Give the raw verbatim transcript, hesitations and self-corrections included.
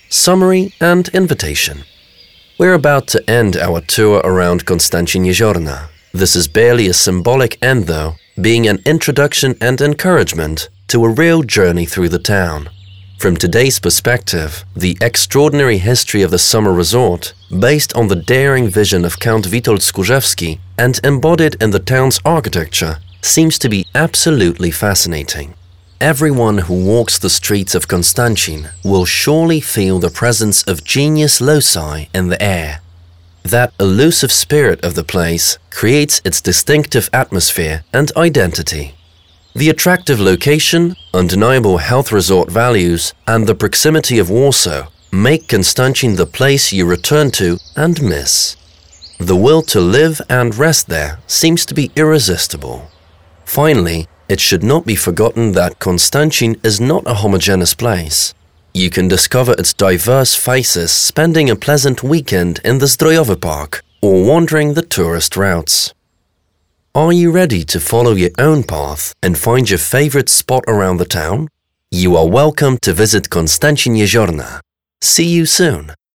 summary and invitation. We're about to end our tour around Konstancin Jeziorna. This is barely a symbolic end though, being an introduction and encouragement to a real journey through the town. From today's perspective, the extraordinary history of the summer resort, based on the daring vision of Count Witold Skórzewski and embodied in the town's architecture, seems to be absolutely fascinating. Everyone who walks the streets of Konstancin will surely feel the presence of genius loci in the air. That elusive spirit of the place creates its distinctive atmosphere and identity. The attractive location, undeniable health resort values, and the proximity of Warsaw make Konstancin the place you return to and miss. The will to live and rest there seems to be irresistible. Finally, it should not be forgotten that Konstancin is not a homogeneous place. You can discover its diverse faces spending a pleasant weekend in the Zdrojowy Park or wandering the tourist routes. Are you ready to follow your own path and find your favorite spot around the town? You are welcome to visit Konstancin Jeziorna. See you soon!